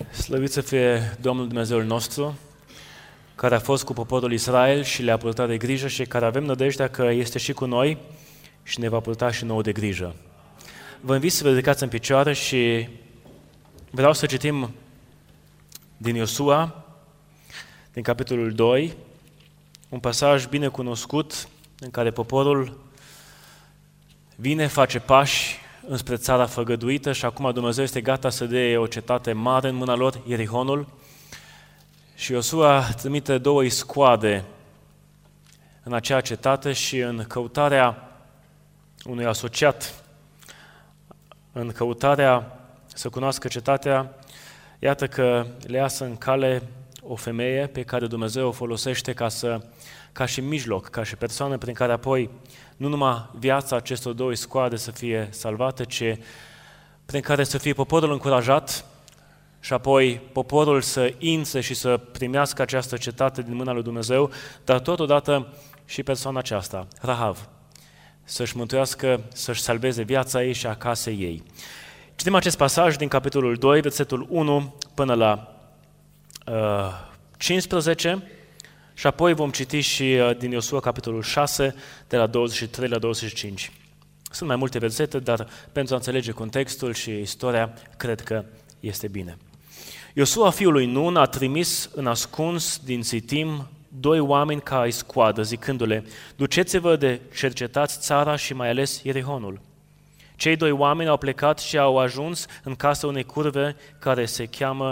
Slăvit să fie Domnul Dumnezeul nostru, care a fost cu poporul Israel și le-a purtat de grijă și care avem nădejdea că este și cu noi și ne va purta și nouă de grijă. Vă invit să vă ridicați în picioare și vreau să citim din Iosua, din capitolul 2, un pasaj bine cunoscut în care poporul vine, face pași înspre țara făgăduită și acum Dumnezeu este gata să dea o cetate mare în mâna lor, Ierihonul, și Iosua trimite 2 iscoade în acea cetate și în căutarea unui asociat, în căutarea să cunoască cetatea, iată că le iasă în cale o femeie pe care Dumnezeu o folosește ca și mijloc, ca și persoană prin care apoi nu numai viața acestor 2 iscoade să fie salvată, ci prin care să fie poporul încurajat și apoi poporul să intre și să primească această cetate din mâna lui Dumnezeu, dar totodată și persoana aceasta, Rahav, să-și mântuiască, să-și salveze viața ei și a casei ei. Citim acest pasaj din capitolul 2, versetul 1 până la 15 și apoi vom citi și din Iosua capitolul 6, de la 23 la 25. Sunt mai multe versete, dar pentru a înțelege contextul și istoria, cred că este bine. Iosua, fiul lui Nun, a trimis în ascuns din Sitim 2 oameni ca iscoadă, zicându-le: duceți-vă de cercetați țara și mai ales Ierihonul. Cei 2 oameni au plecat și au ajuns în casa unei curve care se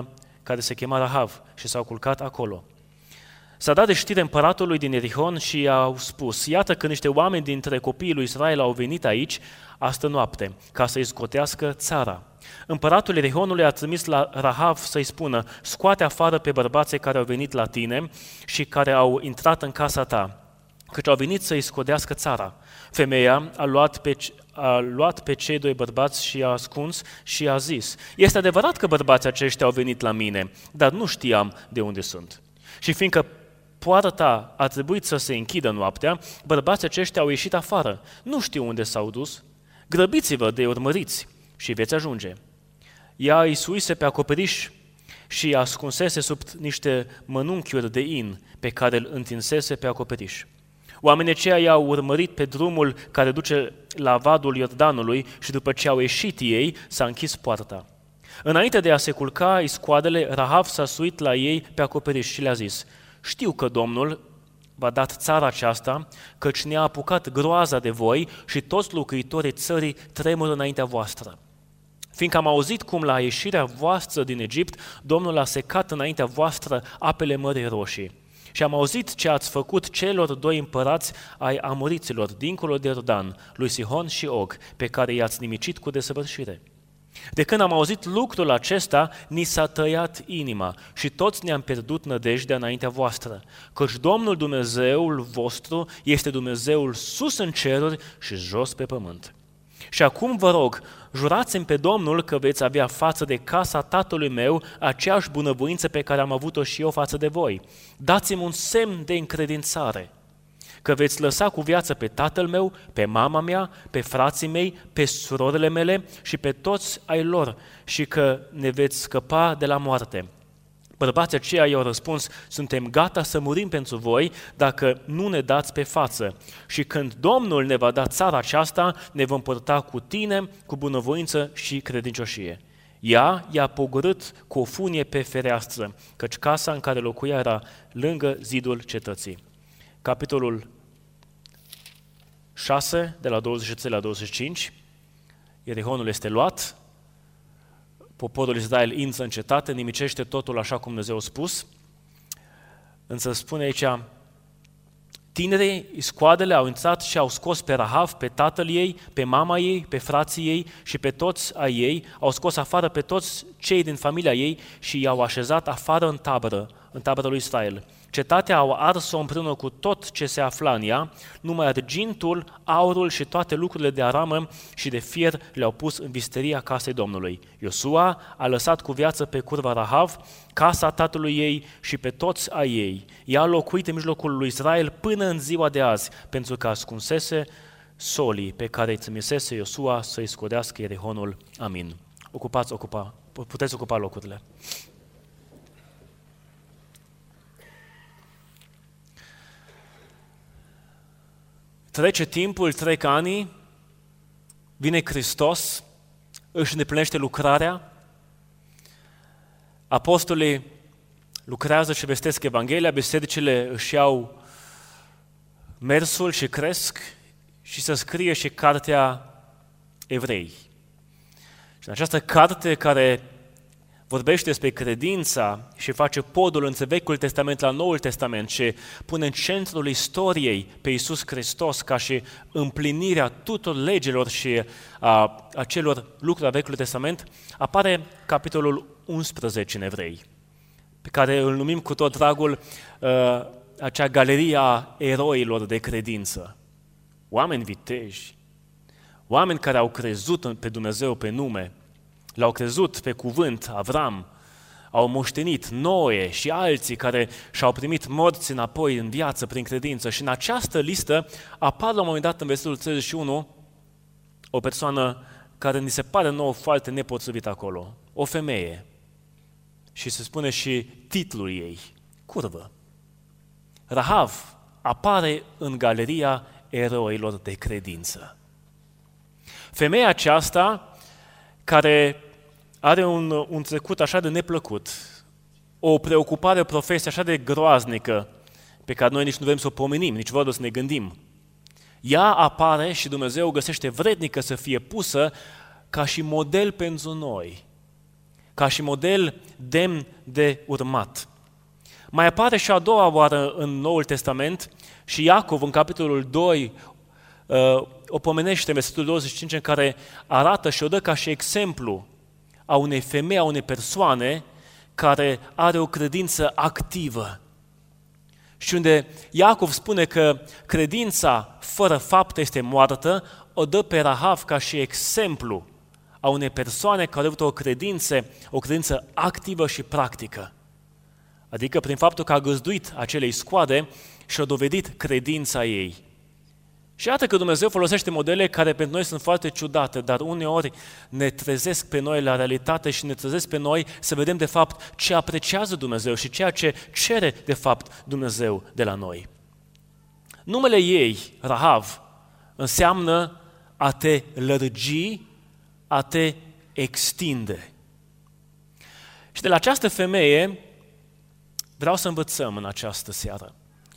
chema Rahav și s-au culcat acolo. S-a dat de știre împăratului din Ierihon și i-au spus: iată că niște oameni dintre copiii lui Israel au venit aici astă noapte ca să-i scotească țara. Împăratul Ierihonului a trimis la Rahav să-i spună: scoate afară pe bărbații care au venit la tine și care au intrat în casa ta, căci au venit să-i scodească țara. Femeia a luat pe cei 2 bărbați și i-a ascuns și i-a zis: este adevărat că bărbații aceștia au venit la mine, dar nu știam de unde sunt. Și fiindcă poarta a trebuit să se închidă noaptea, bărbații aceștia au ieșit afară. Nu știu unde s-au dus. Grăbiți-vă de urmăriți și veți ajunge. Ea îi suise pe acoperiș și ascunsese sub niște mănunchiuri de in pe care îl întinsese pe acoperiș. Oamenii aceia i-au urmărit pe drumul care duce la vadul Iordanului și după ce au ieșit ei, s-a închis poarta. Înainte de a se culca iscoadele, Rahav s-a suit la ei pe acoperiș și le-a zis: știu că Domnul v-a dat țara aceasta, căci ne-a apucat groaza de voi și toți locuitorii țării tremură înaintea voastră. Fiindcă am auzit cum la ieșirea voastră din Egipt, Domnul a secat înaintea voastră apele Mării Roșii. Și am auzit ce ați făcut celor 2 împărați ai amoriților, dincolo de Iordan, lui Sihon și Og, pe care i-ați nimicit cu desăvârșire. De când am auzit lucrul acesta, ni s-a tăiat inima și toți ne-am pierdut nădejdea înaintea voastră, căci Domnul Dumnezeul vostru este Dumnezeul sus în ceruri și jos pe pământ. Și acum vă rog, jurați-mi pe Domnul că veți avea față de casa tatălui meu aceeași bunăvoință pe care am avut-o și eu față de voi. Dați-mi un semn de încredințare, că veți lăsa cu viață pe tatăl meu, pe mama mea, pe frații mei, pe surorile mele și pe toți ai lor și că ne veți scăpa de la moarte. Bărbații aceia i-au răspuns: suntem gata să murim pentru voi dacă nu ne dați pe față. Și când Domnul ne va da țara aceasta, ne vom purta cu tine cu bunăvoință și credincioșie. Ea i-a pogorât cu o funie pe fereastră, căci casa în care locuia era lângă zidul cetății. Capitolul 6, de la 23 la 25, Ierihonul este luat, poporul Israel intră în cetate, nimicește totul așa cum Dumnezeu a spus, însă spune aici: tinerii, iscoadele au intrat și au scos pe Rahav, pe tatăl ei, pe mama ei, pe frații ei și pe toți ai ei, au scos afară pe toți cei din familia ei și i-au așezat afară în tabără lui Israel. Cetatea au ars-o împreună cu tot ce se afla în ea, numai argintul, aurul și toate lucrurile de aramă și de fier le-au pus în visteria casei Domnului. Iosua a lăsat cu viață pe curva Rahav, casa tatălui ei și pe toți ai ei. Ea a locuit în mijlocul lui Israel până în ziua de azi, pentru că ascunsese solii pe care îi trimisese Iosua să-i scodească Ierihonul. Amin. Puteți ocupa locurile. Trece timpul, trec ani, vine Hristos, își îndeplinește lucrarea, apostolii lucrează și vestesc Evanghelia, bisericile își iau mersul și cresc și se scrie și cartea Evrei. Și în această carte care vorbește despre credința și face podul între Vechiul Testament la Noul Testament și pune în centrul istoriei pe Iisus Hristos ca și împlinirea tuturor legilor și a celor lucruri a Vechiului Testament, apare capitolul 11 în Evrei, pe care îl numim cu tot dragul acea galerie a eroilor de credință. Oameni viteji, oameni care au crezut pe Dumnezeu pe nume, l-au crezut pe cuvânt, Avram, au moștenit Noe și alții care și-au primit morți înapoi în viață prin credință. Și în această listă apare la un moment dat în versetul 31 o persoană care ni se pare nouă foarte nepotrivit acolo, o femeie. Și se spune și titlul ei, curvă. Rahav apare în galeria eroilor de credință. Femeia aceasta, care are un trecut așa de neplăcut, o preocupare, o profesie așa de groaznică, pe care noi nici nu vrem să o pomenim, nici vorbă să ne gândim. Ea apare și Dumnezeu găsește vrednică să fie pusă ca și model pentru noi, ca și model demn de urmat. Mai apare și a doua oară în Noul Testament și Iacov în capitolul 2 o pomenește în versetul 25 în care arată și o dă ca și exemplu a unei femei, a unei persoane care are o credință activă. Și unde Iacov spune că credința fără faptă este moartă, o dă pe Rahav ca și exemplu a unei persoane care a avut o credință activă și practică. Adică prin faptul că a găzduit acelei scoade și a dovedit credința ei. Și iată că Dumnezeu folosește modele care pentru noi sunt foarte ciudate, dar uneori ne trezesc pe noi la realitate și ne trezesc pe noi să vedem de fapt ce apreciază Dumnezeu și ceea ce cere de fapt Dumnezeu de la noi. Numele ei, Rahav, înseamnă a te lărgi, a te extinde. Și de la această femeie vreau să învățăm în această seară.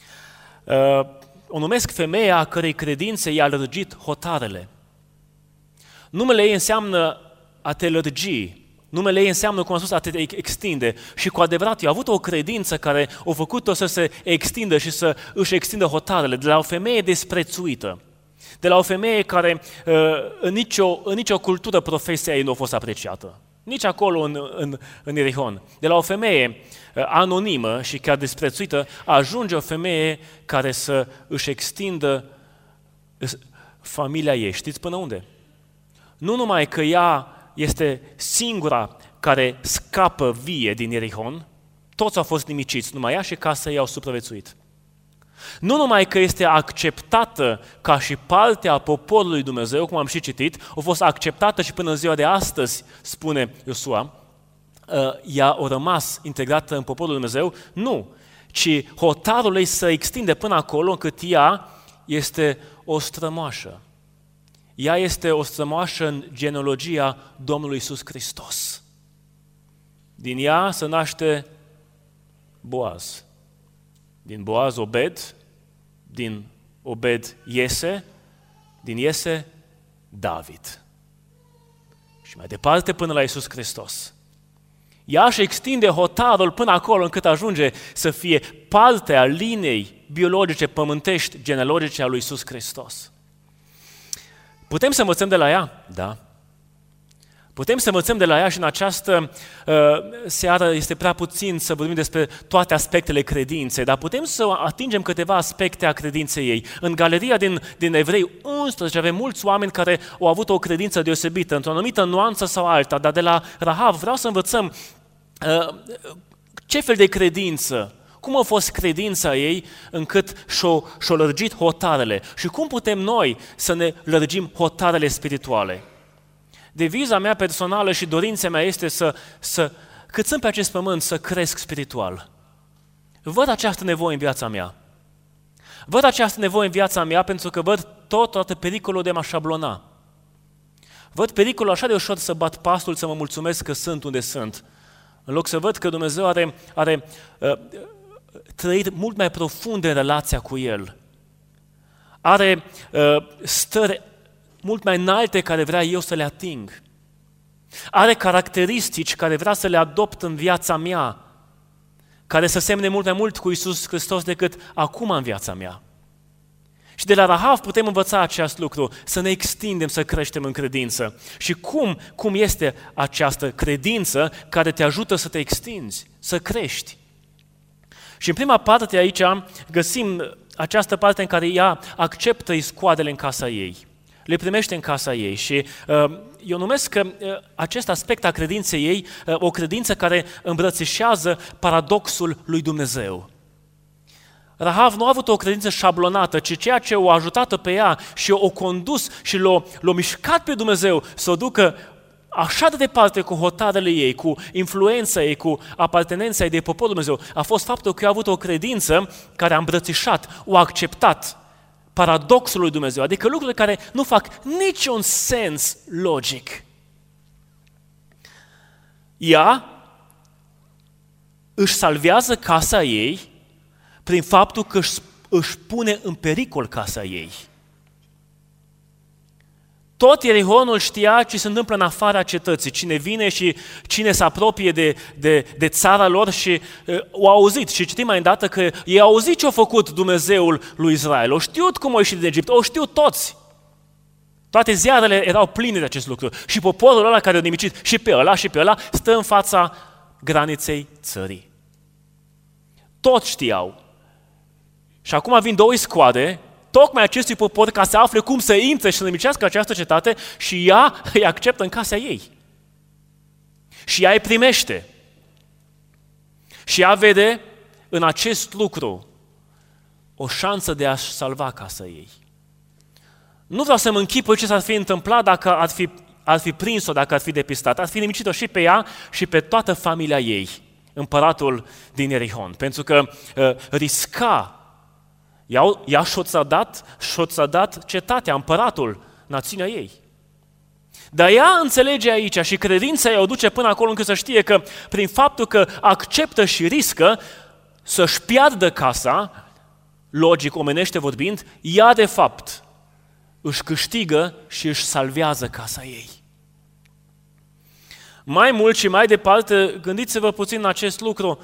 O numesc femeia a cărei credințe i-a lărgit hotarele. Numele ei înseamnă a te lărgi. Numele ei înseamnă, cum am spus, a te extinde. Și cu adevărat, eu am avut o credință care a făcut-o să se extindă și să își extindă hotarele. De la o femeie desprețuită. De la o femeie care în nicio cultură profesia ei nu a fost apreciată. Nici acolo în Ierihon. De la o femeie anonimă și chiar desprețuită, ajunge o femeie care să își extindă familia ei. Știți până unde? Nu numai că ea este singura care scapă vie din Ierihon, toți au fost nimiciți, numai ea și casa ei au supraviețuit. Nu numai că este acceptată ca și parte a poporului Dumnezeu, cum am și citit, a fost acceptată și până în ziua de astăzi, spune Iosua, ea a rămas integrată în poporul Dumnezeu, nu, ci hotarul ei se extinde până acolo încât ea este o strămoașă. Ea este o strămoașă în genealogia Domnului Iisus Hristos. Din ea se naște Boaz. Din Boaz Obed, din Obed Iese, din Iese David. Și mai departe până la Iisus Hristos. Ea își extinde hotarul până acolo încât ajunge să fie parte a liniei biologice, pământești, genealogice a lui Iisus Hristos. Putem să învățăm de la ea? Da. Putem să învățăm de la ea și în această seară este prea puțin să vorbim despre toate aspectele credinței, dar putem să atingem câteva aspecte a credinței ei. În galeria din Evrei 11 avem mulți oameni care au avut o credință deosebită, într-o anumită nuanță sau alta, dar de la Rahav vreau să învățăm ce fel de credință, cum a fost credința ei încât și-o lărgit hotarele și cum putem noi să ne lărgim hotarele spirituale. Deviza mea personală și dorința mea este cât sunt pe acest pământ, să cresc spiritual. Văd această nevoie în viața mea. Văd această nevoie în viața mea pentru că văd toată pericolul de a mă șablona. Văd pericolul așa de ușor să bat pasul, să mă mulțumesc că sunt unde sunt. În loc să văd că Dumnezeu are trăiri mult mai profunde în relația cu El. Are stări mult mai înalte care vrea eu să le ating. Are caracteristici care vrea să le adopt în viața mea, care să semne mult mai mult cu Iisus Hristos decât acum în viața mea. Și de la Rahav putem învăța acest lucru, să ne extindem, să creștem în credință. Și cum este această credință care te ajută să te extinzi, să crești? Și în prima parte aici găsim această parte în care ea acceptă iscoadele în casa ei, le primește în casa ei și eu numesc că acest aspect a credinței ei o credință care îmbrățișează paradoxul lui Dumnezeu. Rahav nu a avut o credință șablonată, ci ceea ce o ajutat pe ea și o condus și l-a mișcat pe Dumnezeu să o ducă așa de departe cu hotarele ei, cu influența ei, cu apartenența ei de poporul Dumnezeu, a fost faptul că a avut o credință care a îmbrățișat, o acceptat paradoxul lui Dumnezeu, adică lucrurile care nu fac niciun sens logic. Ea își salvează casa ei prin faptul că își pune în pericol casa ei. Tot Ierihonul știa ce se întâmplă în afara cetății, cine vine și cine se apropie de țara lor și au auzit. Și citim mai îndată că ei au auzit ce a făcut Dumnezeul lui Israel. Au știut cum au ieșit din Egipt, au știut toți. Toate ziarele erau pline de acest lucru. Și poporul ăla care a nimicit și pe ăla stă în fața graniței țării. Toți știau. Și acum vin două iscoade, tocmai acestui popor, ca să afle cum să intre și să nimicească această cetate și ea îi acceptă în casa ei. Și ea îi primește. Și ea vede în acest lucru o șansă de a-și salva casa ei. Nu vreau să-mi închipui ce s-ar fi întâmplat dacă ar fi prins-o, dacă ar fi depistat. Ar fi nimicit-o și pe ea și pe toată familia ei, împăratul din Ierihon. Pentru că risca. Ea și-o dat cetatea, împăratul, națiunea ei. Dar ea înțelege aici și credința ei o duce până acolo încât să știe că prin faptul că acceptă și riscă să-și piardă casa, logic, omenește vorbind, ea de fapt își câștigă și își salvează casa ei. Mai mult și mai departe, gândiți-vă puțin la acest lucru,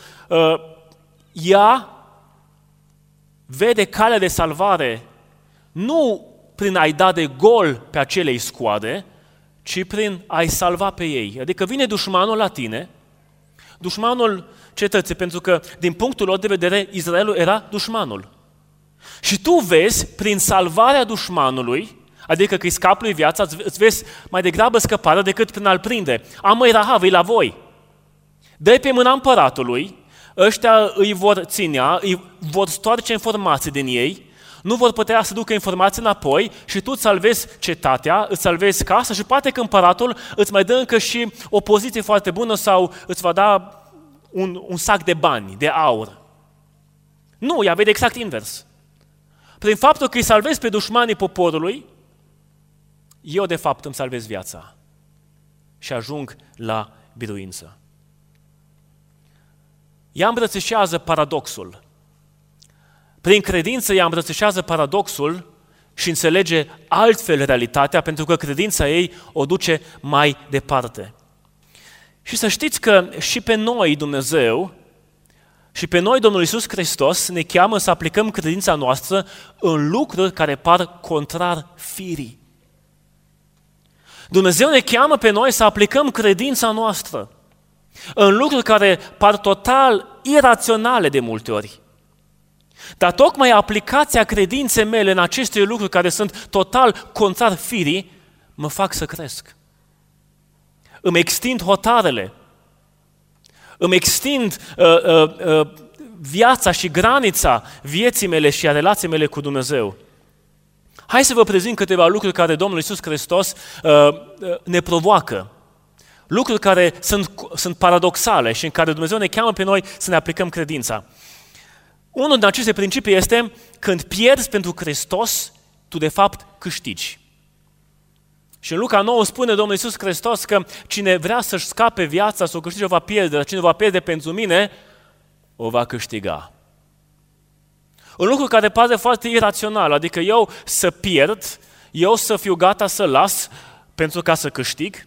ea vede calea de salvare nu prin a-i da de gol pe acele iscoade, ci prin a-i salva pe ei. Adică vine dușmanul la tine, dușmanul cetății, pentru că din punctul lor de vedere Israelul era dușmanul. Și tu vezi, prin salvarea dușmanului, adică că îi scapi lui viața, îți vezi mai degrabă scăparea decât prin a-l prinde. Măi, Rahav, e la voi. Dă-i pe mâna împăratului, ăștia îi vor ținea, îi vor stoarce informații din ei, nu vor putea să ducă informații înapoi și tu îți salvezi cetatea, îți salvezi casa și poate că împăratul îți mai dă încă și o poziție foarte bună sau îți va da un sac de bani, de aur. Nu, ea vede exact invers. Prin faptul că îi salvezi pe dușmanii poporului, eu de fapt îmi salvez viața și ajung la biruință. Ea îmbrățișează paradoxul. Prin credință ea îmbrățișează paradoxul și înțelege altfel realitatea, pentru că credința ei o duce mai departe. Și să știți că și pe noi Dumnezeu, și pe noi Domnul Iisus Hristos ne cheamă să aplicăm credința noastră în lucruri care par contrar firii. Dumnezeu ne cheamă pe noi să aplicăm credința noastră în lucruri care par total iraționale de multe ori. Dar tocmai aplicația credinței mele în aceste lucruri care sunt total contrar firii, mă fac să cresc. Îmi extind hotarele, îmi extind viața și granița vieții mele și a relației mele cu Dumnezeu. Hai să vă prezint câteva lucruri care Domnul Iisus Hristos ne provoacă. Lucruri care sunt paradoxale și în care Dumnezeu ne cheamă pe noi să ne aplicăm credința. Unul din aceste principii este când pierzi pentru Hristos, tu de fapt câștigi. Și în Luca 9 spune Domnul Iisus Hristos că cine vrea să-și scape viața, să o câștige, o va pierde, dar cine va pierde pentru mine, o va câștiga. Un lucru care pare foarte irațional, adică eu să pierd, eu să fiu gata să las pentru ca să câștig.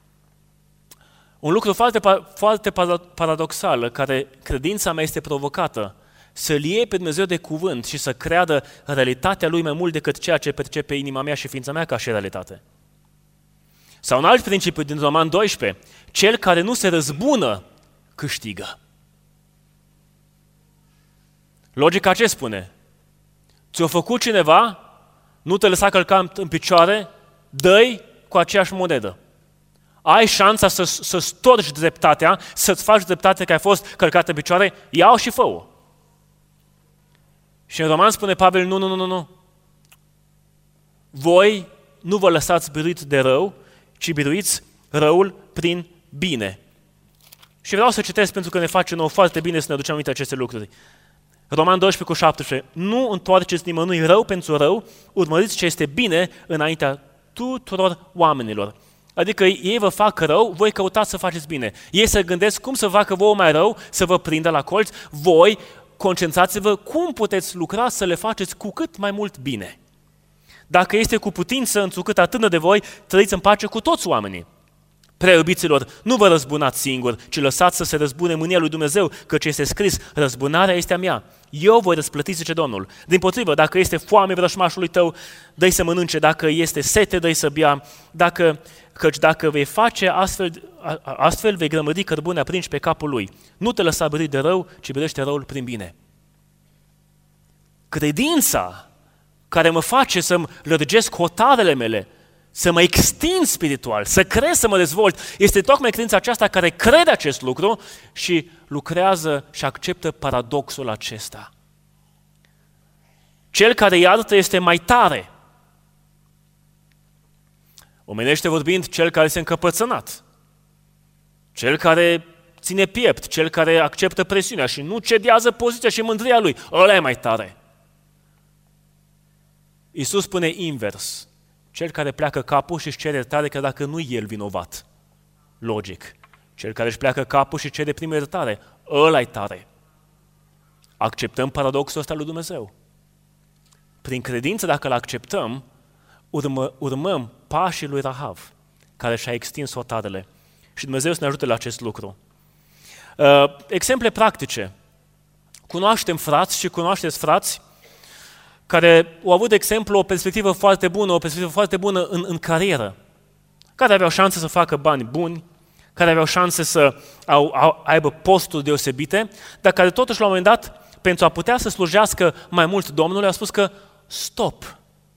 Un lucru foarte paradoxal, care credința mea este provocată, să-L iei pe Dumnezeu de cuvânt și să creadă realitatea Lui mai mult decât ceea ce percepe inima mea și ființa mea ca și realitate. Sau un alt principiu din Roman 12, cel care nu se răzbună, câștigă. Logica ce spune? Ți-o făcut cineva, nu te lăsa călca în picioare, dă-i cu aceeași monedă. Ai șansa să storci dreptatea, să-ți faci dreptatea că ai fost călcat în picioare, ia-o și fă-o. Și în Roman spune Pavel, nu. Voi nu vă lăsați biruit de rău, ci biruiți răul prin bine. Și vreau să citesc pentru că ne face nouă foarte bine să ne aducem aminte aceste lucruri. Roman 12:17. Nu întoarceți nimănui rău pentru rău, urmăriți ce este bine înaintea tuturor oamenilor. Adică ei vă fac rău, voi căutați să faceți bine. Ei se gândesc cum să facă vouă mai rău, să vă prindă la colț, voi concentrați-vă cum puteți lucra să le faceți cu cât mai mult bine. Dacă este cu putință, întrucât atârnă de voi, trăiți în pace cu toți oamenii. Prea iubiților, nu vă răzbunați singuri, ci lăsați să se răzbune mânia lui Dumnezeu, căci este scris, răzbunarea este a mea. Eu voi răsplăti, zice Domnul. Dimpotrivă, dacă este foame vrășmașului tău, dă-i să mănânce, dacă este sete, dă-i să bea, căci dacă vei face astfel vei grămădi cărbune aprinși pe capul lui. Nu te lăsa biruit de rău, ci biruiește răul prin bine. Credința care mă face să-mi lărgesc hotarele mele, să mă extind spiritual, să cresc, să mă dezvolt, este tocmai credința aceasta care crede acest lucru și lucrează și acceptă paradoxul acesta. Cel care iartă este mai tare. Omenește vorbind, cel care este încăpățânat, cel care ține piept, cel care acceptă presiunea și nu cedează poziția și mândria lui, ăla e mai tare. Iisus spune invers, cel care pleacă capul și își cere iertare că dacă nu e el vinovat. Logic. Cel care își pleacă capul și cere primă iertare, ăla e tare. Acceptăm paradoxul ăsta lui Dumnezeu. Prin credință, dacă îl acceptăm, urmăm pașii lui Rahav, care și-a extins hotarele. Și Dumnezeu să ne ajute la acest lucru. Exemple practice. Cunoaștem frați și cunoașteți frați care au avut, de exemplu, o perspectivă foarte bună în carieră, care aveau șanse să facă bani buni, care aveau șanse să aibă posturi deosebite, dar care totuși la un moment dat, pentru a putea să slujească mai mult Domnului, a spus că stop.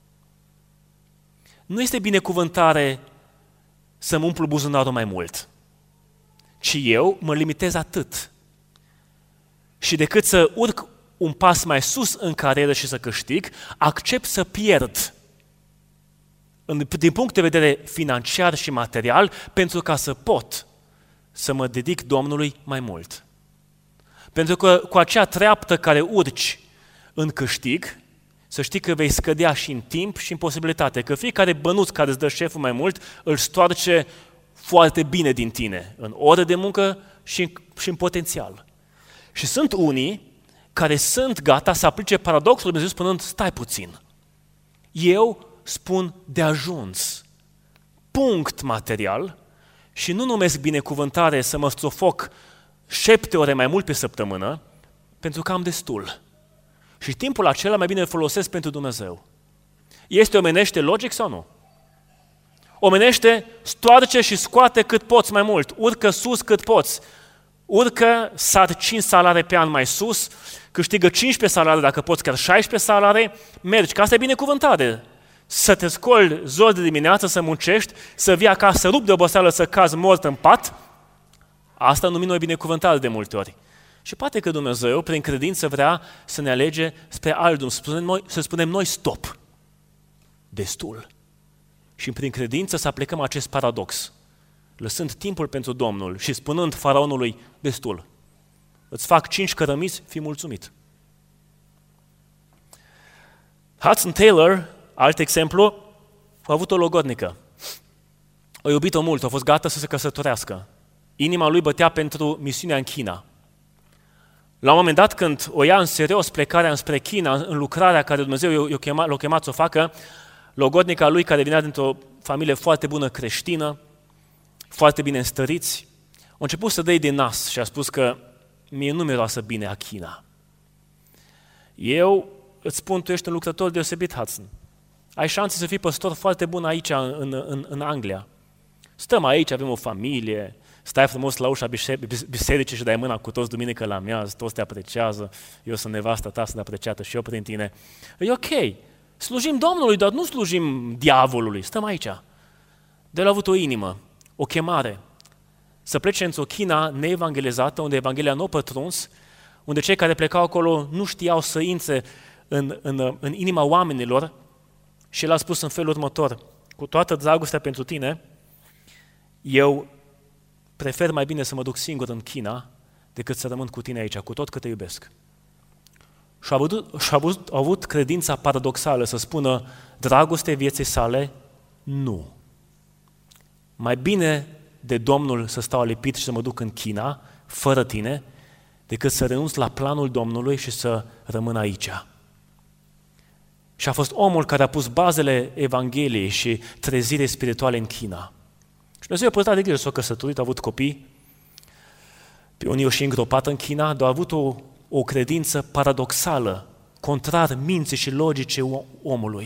Nu este binecuvântare să-mi umplu buzunarul mai mult, ci eu mă limitez atât. Și decât să urc un pas mai sus în carieră și să câștig, accept să pierd din punct de vedere financiar și material pentru ca să pot să mă dedic Domnului mai mult. Pentru că cu acea treaptă care urci în câștig, să știi că vei scădea și în timp și în posibilitate, că fiecare bănuț care îți dă șeful mai mult, îl stoarce foarte bine din tine, în ore de muncă și în potențial. Și sunt unii care sunt gata să aplice paradoxul lui Dumnezeu spunând, stai puțin, eu spun de ajuns, punct material și nu numesc binecuvântare să mă sufoc 7 ore mai mult pe săptămână, pentru că am destul. Și timpul acela mai bine îl folosesc pentru Dumnezeu. Este omenește logic sau nu? Omenește, stoarce și scoate cât poți mai mult, urcă sus cât poți. Urcă, sar 5 salarii pe an mai sus, câștigă 15 salarii, dacă poți chiar 16 salarii, mergi, că asta e binecuvântare. Să te scoli zori de dimineață, să muncești, să vii acasă, să rupi de oboseală, să cazi mort în pat, asta numim noi binecuvântare de multe ori. Și poate că Dumnezeu, prin credință, vrea să ne alege spre alt drum, să spunem noi stop, destul. Și prin credință să aplicăm acest paradox, lăsând timpul pentru Domnul și spunând faraonului destul. Îți fac 5 cărămizi, fii mulțumit. Hudson Taylor, alt exemplu, a avut o logodnică. A iubit-o mult, a fost gata să se căsătorească. Inima lui bătea pentru misiunea în China. La un moment dat, când o ia în serios plecarea înspre China, în lucrarea care Dumnezeu l-a chemat să o facă, logodnica lui, care venea dintr-o familie foarte bună creștină, foarte bine înstăriți, a început să dea de nas și a spus că mie nu miroasă bine a China. Eu îți spun, tu ești un lucrător deosebit, Hudson. Ai șanse să fii păstor foarte bun aici, în Anglia. Stăm aici, avem o familie, stai frumos la ușa bisericii și dai mâna cu toți duminică la amiază, toți te apreciază, eu sunt nevasta ta, sunt apreciată și eu prin tine. E ok, slujim Domnului, dar nu slujim diavolului, stăm aici. De el a avut o inimă, o chemare, să plece într-o China neevangelizată, unde Evanghelia nu a pătruns, unde cei care plecau acolo nu știau să intre în inima oamenilor, și el a spus în felul următor: cu toată dragostea pentru tine, eu prefer mai bine să mă duc singur în China decât să rămân cu tine aici, cu tot cât te iubesc. Și a avut credința paradoxală să spună dragoste vieții sale, nu. Mai bine de Domnul să stau lipit și să mă duc în China, fără tine, decât să renunț la planul Domnului și să rămân aici. Și a fost omul care a pus bazele Evangheliei și trezirii spirituale în China. Și Dumnezeu a purtat de grijă, s-a căsătorit, a avut copii, pe unii și îngropat în China, dar a avut o credință paradoxală, contrar minții și logicii omului.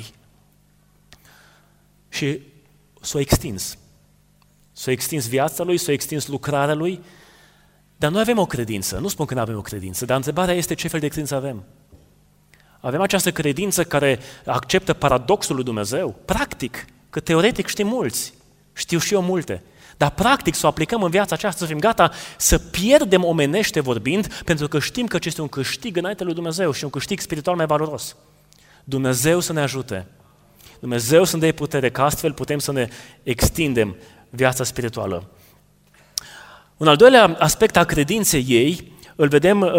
Și s-a extins. S-a extins viața lui, s-a extins lucrarea lui, dar noi avem o credință. Nu spun că nu avem o credință, dar întrebarea este ce fel de credință avem. Avem această credință care acceptă paradoxul lui Dumnezeu? Practic, că teoretic știm mulți, știu și eu multe, dar practic să o aplicăm în viața aceasta, să fim gata să pierdem omenește vorbind, pentru că știm că acesta este un câștig înainte lui Dumnezeu și un câștig spiritual mai valoros. Dumnezeu să ne ajute, Dumnezeu să ne dea putere, că astfel putem să ne extindem viața spirituală. Un al doilea aspect al credinței ei îl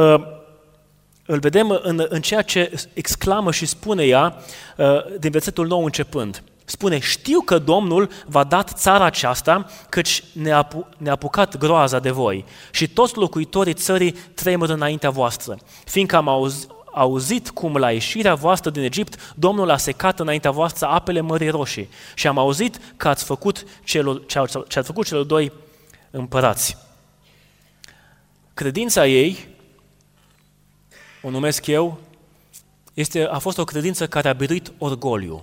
vedem în ceea ce exclamă și spune ea din versetul 9 începând. Spune: știu că Domnul v-a dat țara aceasta, căci ne-a apucat groaza de voi și toți locuitorii țării tremură înaintea voastră, fiindcă am auzit cum la ieșirea voastră din Egipt Domnul a secat înaintea voastră apele Mării Roșii și am auzit că ați făcut ce ați făcut celor doi împărați. Credința ei, o numesc eu, a fost o credință care a biruit orgoliu.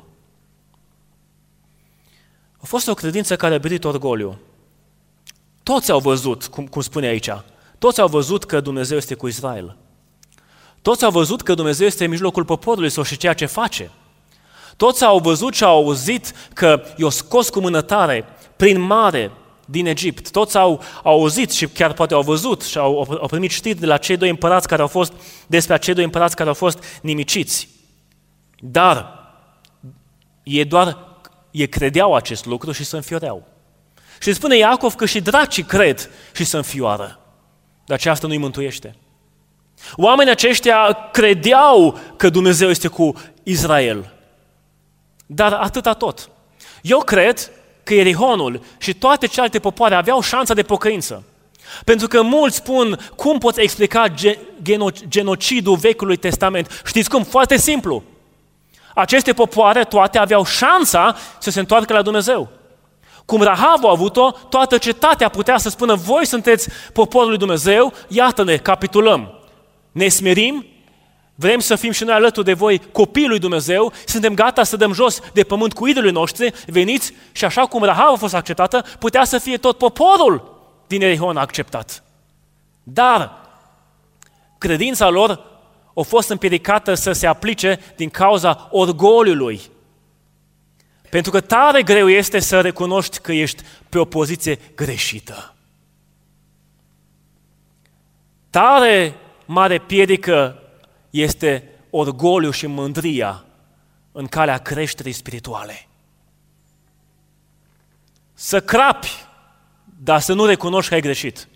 A fost o credință care a biruit orgoliu. Toți au văzut, cum spune aici, toți au văzut că Dumnezeu este cu Israel. Toți au văzut că Dumnezeu este în mijlocul poporului sau și ceea ce face. Toți au văzut și au auzit că i-a scos cu mână tare prin mare din Egipt. Toți au auzit și chiar poate au văzut și au primit știri de la cei doi împărați care au fost, despre acei doi împărați care au fost nimiciți. Dar ei credeau acest lucru și se înfioreau. Și spune Iacov că și dracii cred și se înfioară. Dar aceasta nu-i mântuiește. Oamenii aceștia credeau că Dumnezeu este cu Israel. Dar atâta tot. Eu cred că Ierihonul și toate celelalte popoare aveau șansa de pocăință. Pentru că mulți spun, cum poți explica genocidul Vechiului Testament? Știți cum? Foarte simplu. Aceste popoare toate aveau șansa să se întoarcă la Dumnezeu. Cum Rahav a avut-o, toată cetatea putea să spună: voi sunteți poporul lui Dumnezeu, iată-ne, capitulăm. Ne smerim, vrem să fim și noi alături de voi copiii lui Dumnezeu, suntem gata să dăm jos de pământ cu idolii noștri, veniți, și așa cum Rahav a fost acceptată, putea să fie tot poporul din Ierihon acceptat. Dar credința lor a fost împiedicată să se aplice din cauza orgoliului. Pentru că tare greu este să recunoști că ești pe o poziție greșită. Tare mare piedică este orgoliu și mândria în calea creșterii spirituale. Să crapi, dar să nu recunoști că ai greșit.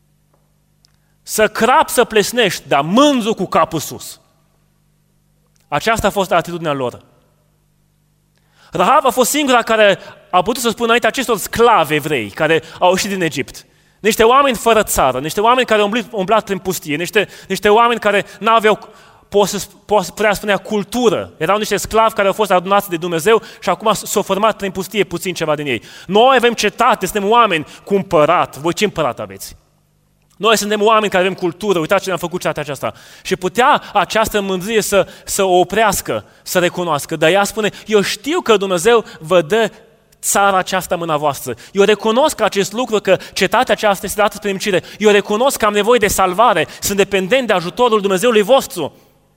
Să crapi, să plesnești, dar mânzu cu capul sus. Aceasta a fost atitudinea lor. Rahav a fost singura care a putut să spună înainte acestor sclavi evrei care au ieșit din Egipt. Niște oameni fără țară, niște oameni care au umblat prin pustie, niște oameni care n-aveau, putea spunea, cultură. Erau niște sclavi care au fost adunați de Dumnezeu și acum s-au format prin pustie puțin ceva din ei. Noi avem cetate, suntem oameni cu împărat. Voi ce împărat aveți? Noi suntem oameni care avem cultură, uitați ce ne-am făcut cetatea aceasta. Și putea această mândrie să o oprească, să recunoască. Dar ea spune, eu știu că Dumnezeu vă dă țara aceasta în mâna voastră. Eu recunosc acest lucru, că cetatea aceasta este dată spre nimicire. Eu recunosc că am nevoie de salvare, sunt dependent de ajutorul Dumnezeului vostru.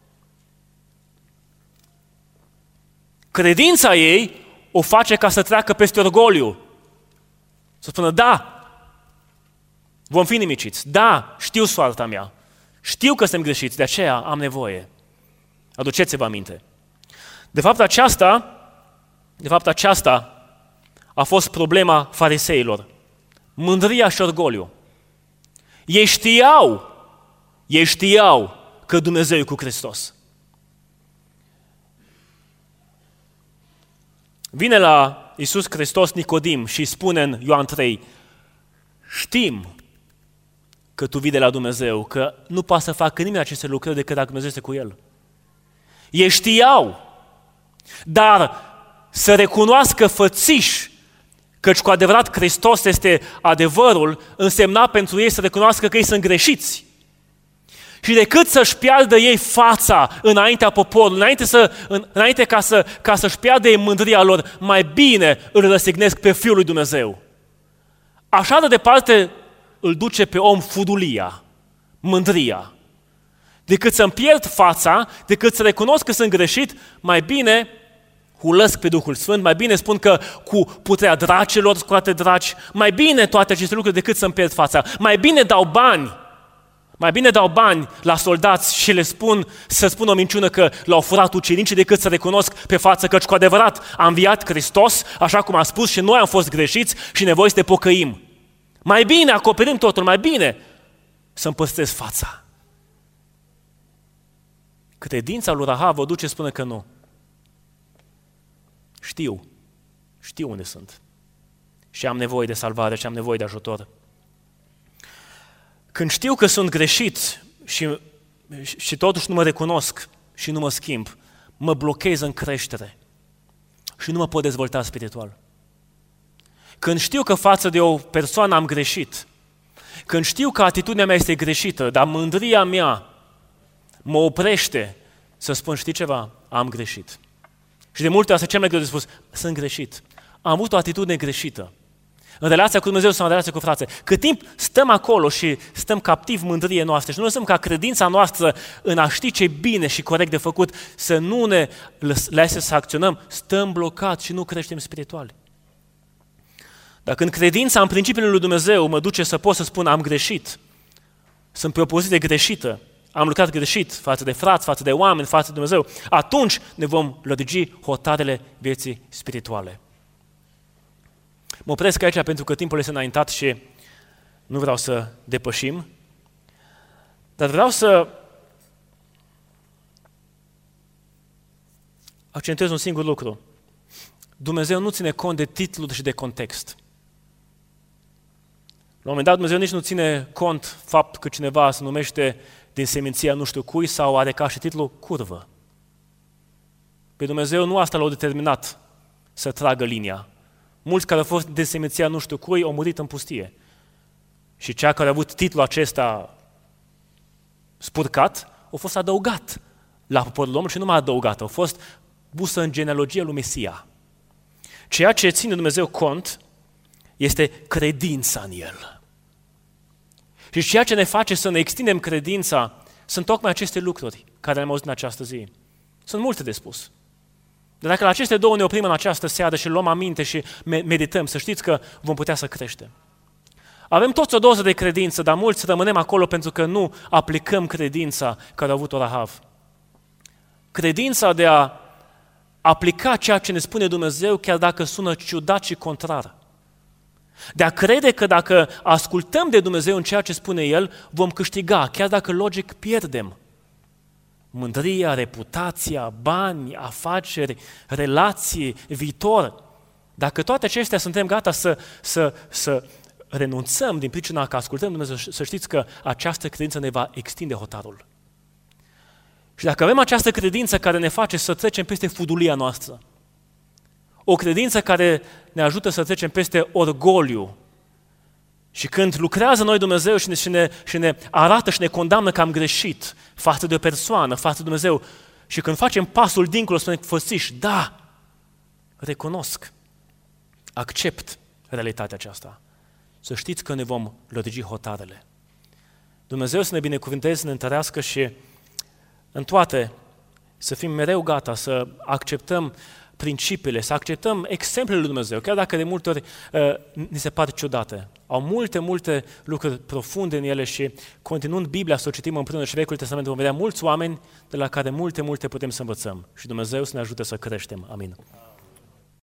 Credința ei o face ca să treacă peste orgoliu. Să spună, da, vom fi nimiciți. Da, știu soarta mea. Știu că suntem greșiți, de aceea am nevoie. Aduceți-vă aminte. De fapt, aceasta a fost problema fariseilor. Mândria și orgoliu. Ei știau că Dumnezeu e cu Hristos. Vine la Iisus Hristos Nicodim și spune în Ioan 3, știm că tu vii de la Dumnezeu, că nu poate să facă nimeni aceste lucruri decât dacă Dumnezeu este cu el. Ei știau, dar să recunoască fățiși căci cu adevărat Hristos este adevărul, însemna pentru ei să recunoască că ei sunt greșiți. Și decât să-și piardă ei fața înaintea poporului, înainte ca să-și piardă ei mândria lor, mai bine îl răstignesc pe Fiul lui Dumnezeu. Așa de departe îl duce pe om fudulia, mândria. Decât să-mi pierd fața, decât să recunosc că sunt greșit, mai bine hulăsc pe Duhul Sfânt, mai bine spun că cu puterea dracilor scoate draci, mai bine toate aceste lucruri decât să-mi pierd fața. Mai bine dau bani la soldați și să spun o minciună că l-au furat ucenicii decât să recunosc pe față că cu adevărat a înviat Hristos, așa cum a spus, și noi am fost greșiți și nevoie să te pocăim. Mai bine acoperim totul, mai bine să-mi păstrez fața. Credința lui Rahav o duce, spune că nu. Știu unde sunt. Și am nevoie de salvare și am nevoie de ajutor. Când știu că sunt greșit și totuși nu mă recunosc și nu mă schimb, mă blochez în creștere și nu mă pot dezvolta spiritual. Când știu că față de o persoană am greșit, când știu că atitudinea mea este greșită, dar mândria mea mă oprește să spun, știi ceva, am greșit. Și de multe ori asta cel mai greu de spus, sunt greșit. Am avut o atitudine greșită. În relația cu Dumnezeu sau în relația cu frații. Cât timp stăm acolo și stăm captivi mândrie noastre și nu lăsăm ca credința noastră în a ști ce bine și corect de făcut, să nu ne lase să acționăm, stăm blocați și nu creștem spirituali. Dar când credința în principiile lui Dumnezeu mă duce să pot să spun am greșit, sunt pe o poziție greșită, am lucrat greșit față de frați, față de oameni, față de Dumnezeu, atunci ne vom lărgi hotarele vieții spirituale. Mă opresc aici pentru că timpul este înaintat și nu vreau să depășim, dar vreau să accentuez un singur lucru. Dumnezeu nu ține cont de titluri și de context. La un moment dat Dumnezeu nici nu ține cont fapt că cineva se numește din seminția nu știu cui sau are ca și titlu curvă. Pe Dumnezeu nu asta l-a determinat să tragă linia. Mulți care au fost din seminția nu știu cui au murit în pustie. Și cea care a avut titlul acesta spurcat, a fost adăugat la poporul omului și nu mai adăugat, a fost pusă în genealogia lui Mesia. Ceea ce ține Dumnezeu cont este credința în El. Și ceea ce ne face să ne extindem credința sunt tocmai aceste lucruri care le-am auzit în această zi. Sunt multe de spus. Dar dacă la aceste două ne oprim în această seară și luăm aminte și medităm, să știți că vom putea să creștem. Avem toți o doză de credință, dar mulți rămânem acolo pentru că nu aplicăm credința care a avut-o Rahav. Credința de a aplica ceea ce ne spune Dumnezeu, chiar dacă sună ciudat și contrar. De a crede că dacă ascultăm de Dumnezeu în ceea ce spune El, vom câștiga, chiar dacă logic pierdem. mândria, reputația, bani, afaceri, relații, viitor. Dacă toate acestea suntem gata să renunțăm din pricina că ascultăm Dumnezeu, să știți că această credință ne va extinde hotarul. Și dacă avem această credință care ne face să trecem peste fudulia noastră, o credință care ne ajută să trecem peste orgoliu, și când lucrează noi Dumnezeu și ne arată și ne condamnă că am greșit față de o persoană, față de Dumnezeu, și când facem pasul dincolo, spunem, fățiși, da, recunosc, accept realitatea aceasta. Să știți că ne vom lărgi hotarele. Dumnezeu să ne binecuvânteze, să ne întărească și în toate să fim mereu gata să acceptăm principiile, să acceptăm exemplele lui Dumnezeu, chiar dacă de multe ori ni se par ciudate. Au multe lucruri profunde în ele și continuând Biblia să o citim împreună și Vechiul Testament vom vedea mulți oameni de la care multe putem să învățăm și Dumnezeu să ne ajute să creștem. Amin.